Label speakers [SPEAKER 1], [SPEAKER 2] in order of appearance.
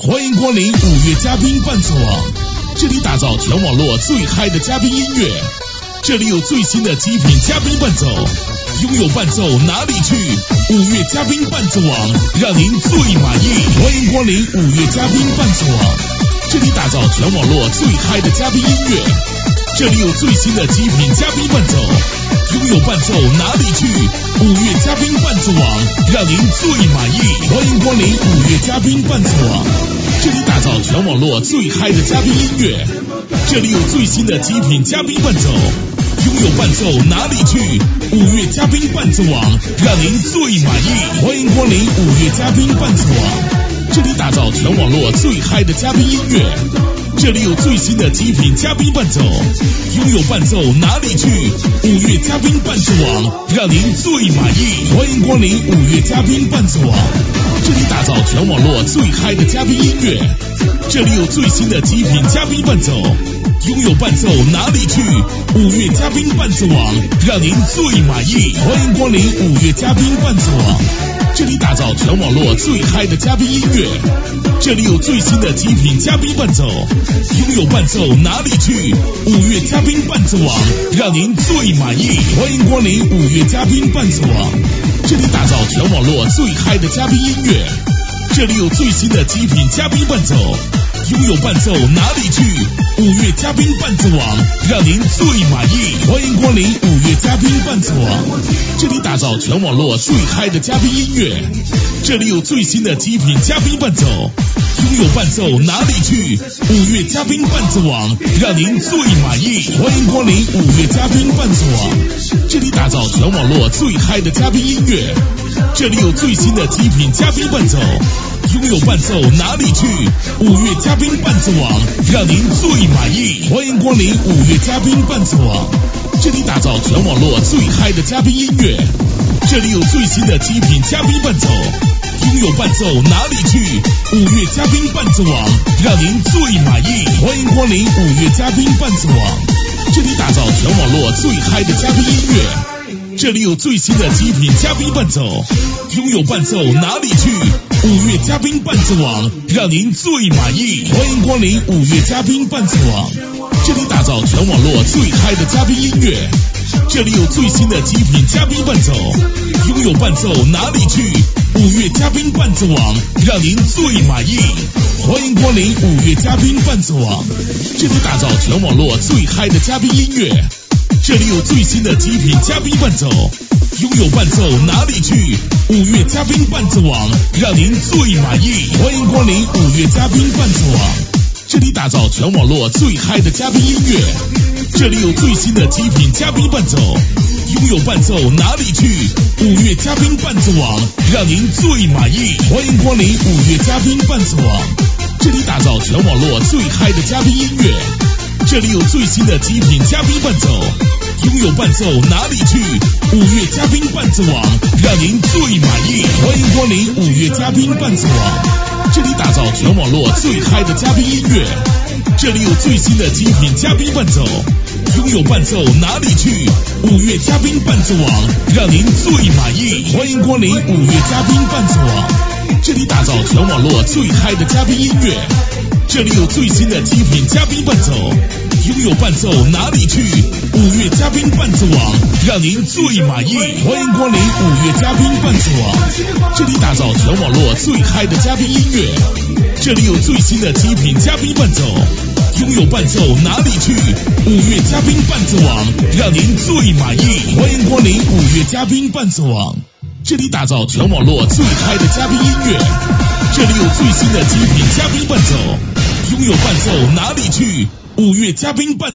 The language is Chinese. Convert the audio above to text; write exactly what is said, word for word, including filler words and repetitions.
[SPEAKER 1] 欢迎光临五月嘉宾伴奏网，这里打造全网络最嗨的嘉宾音乐，这里有最新的极品嘉宾伴奏，拥有伴奏哪里去？五月嘉宾伴奏网，让您最满意。欢迎光临五月嘉宾伴奏网，这里打造全网络最嗨的嘉宾音乐，这里有最新的极品嘉宾伴奏，拥有伴奏哪里去？五月嘉宾伴奏网，让您最满意。欢迎光临五月嘉宾伴奏网，这里打造全网络最嗨的嘉宾音乐，这里有最新的极品嘉宾伴奏，拥有伴奏哪里去？五月嘉宾伴奏网，让您最满意。欢迎光临五月嘉宾伴奏网，这里打造全网络最嗨的嘉宾音乐，这里有最新的极品嘉宾伴奏，拥有伴奏哪里去？五月嘉宾伴奏网，让您最满意。欢迎光临五月嘉宾伴奏网，这里打造全网络最嗨的嘉宾音乐，这里有最新的极品嘉宾伴奏，拥有伴奏哪里去？五月嘉宾伴奏网，让您最满意。欢迎光临五月嘉宾伴奏网，这里打造全网络最嗨的嘉宾音乐，这里有最新的极品嘉宾伴奏，拥有伴奏哪里去？五月嘉宾伴奏网，让您最满意。欢迎光临五月嘉宾伴奏网，这里打造全网络最嗨的嘉宾音乐，这里有最新的极品嘉宾伴奏，拥有伴奏哪里去？五月嘉宾伴奏网，让您最满意。欢迎光临五月嘉宾伴奏网，这里打造全网络最嗨的嘉宾音乐，这里有最新的极品嘉宾伴奏，拥有伴奏哪里去？五月嘉宾伴奏网，让您最满意。欢迎光临五月嘉宾伴奏网，这里打造全网络最嗨的嘉宾音乐，这里有最新的极品嘉宾伴奏，拥有伴奏哪里去？五月嘉宾伴奏网，让您最满意。欢迎光临五月嘉宾伴奏网，这里打造全网络最嗨的嘉宾音乐，这里有最新的极品嘉宾伴奏，拥有伴奏哪里去？五月嘉宾伴奏网，让您最满意。欢迎光临五月嘉宾伴奏网，这里打造全网络最嗨的嘉宾音乐，这里有最新的极品嘉宾伴奏，拥有伴奏哪里去？五月嘉宾伴奏网，让您最满意。欢迎光临五月嘉宾伴奏网，这里打造全网络最嗨的嘉宾音乐，这里有最新的极品嘉宾伴奏，拥有伴奏哪里去？五月嘉宾伴奏网，让您最满意。欢迎光临五月嘉宾伴奏网，这里打造全网络最嗨的嘉宾音乐，这里有最新的极品嘉宾伴奏，拥有伴奏哪里去？五月嘉宾伴奏网，让您最满意。欢迎光临五月嘉宾伴奏网，这里打造全网络最嗨的嘉宾音乐，这里有最新的极品嘉宾伴奏，拥有伴奏哪里去？五月嘉宾伴奏网，让您最满意。欢迎光临五月嘉宾伴奏网，这里打造全网络最嗨的嘉宾音乐，这里有最新的极品嘉宾伴奏，拥有伴奏哪里去？五月嘉宾伴奏网，让您最满意。欢迎光临五月嘉宾伴奏网，这里打造全网络最嗨的嘉宾音乐，这里有最新的极品嘉宾伴奏，拥有伴奏哪里去？五月嘉宾伴奏网，让您最满意。欢迎光临五月嘉宾伴奏网，这里打造全网络最嗨的嘉宾音乐，这里有最新的极品嘉宾伴奏，拥有伴奏哪里去？五月嘉宾伴奏网，让您最满意。欢迎光临五月嘉宾伴奏网，这里打造全网络最嗨的嘉宾音乐，这里有最新的极品嘉宾伴奏，拥有伴奏哪里去？五月嘉宾伴奏网，让您最满意。欢迎光临五月嘉宾伴奏网，这里打造全网络最嗨的嘉宾音乐，这里有最新的极品嘉宾伴奏，拥有伴奏哪里去？五月嘉宾伴